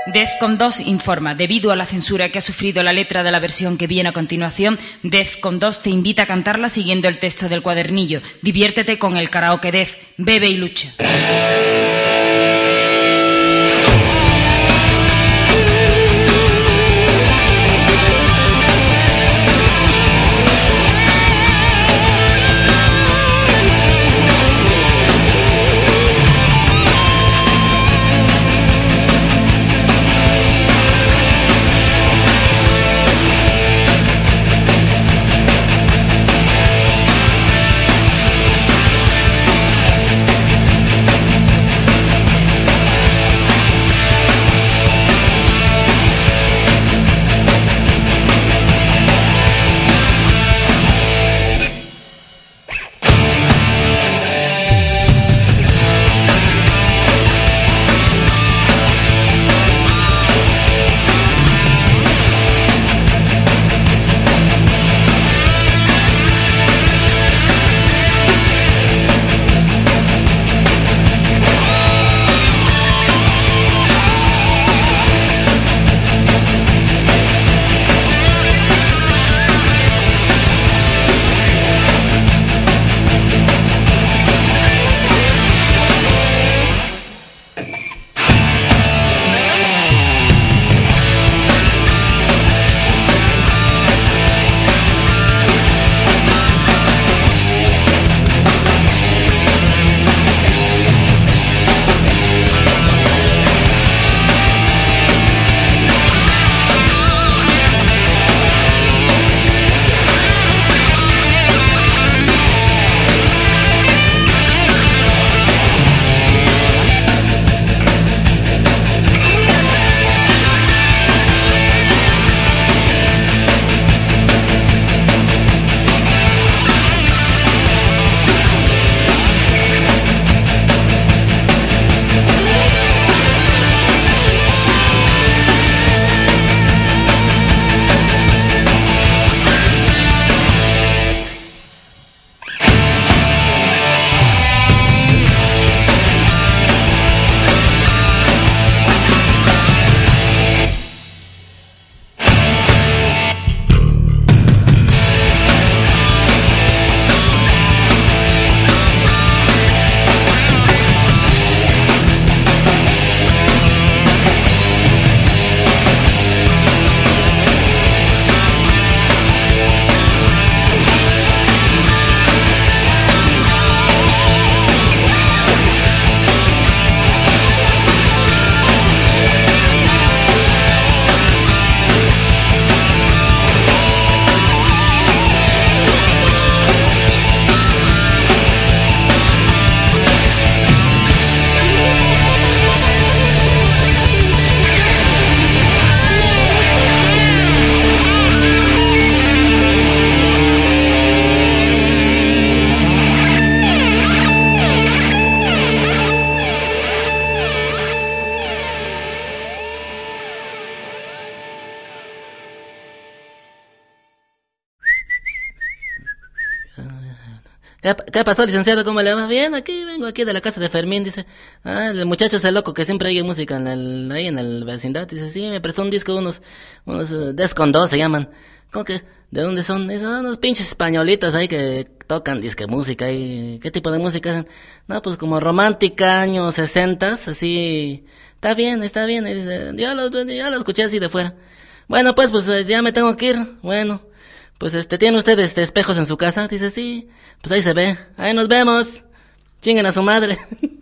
Defcon 2 informa, debido a la censura que ha sufrido la letra de la versión que viene a continuación, Defcon 2 te invita a cantarla siguiendo el texto del cuadernillo. Diviértete con el karaoke Def, bebe y lucha. ¿Qué pasó, licenciado? ¿Cómo le va? Bien, vengo aquí de la casa de Fermín, dice. El muchacho ese loco que siempre oye música ahí en el vecindad, dice, sí, me prestó un disco, unos Defcon 2 se llaman. ¿Cómo que? ¿De dónde son? Dice, unos pinches españolitos ahí que tocan disque música y ¿qué tipo de música hacen? No, pues como romántica, años 60, así. Está bien, y dice, yo lo escuché así de fuera. Bueno, pues ya me tengo que ir. Bueno, pues ¿tiene usted espejos en su casa? Dice, sí. Pues ahí se ve. Ahí nos vemos. Chinguen a su madre.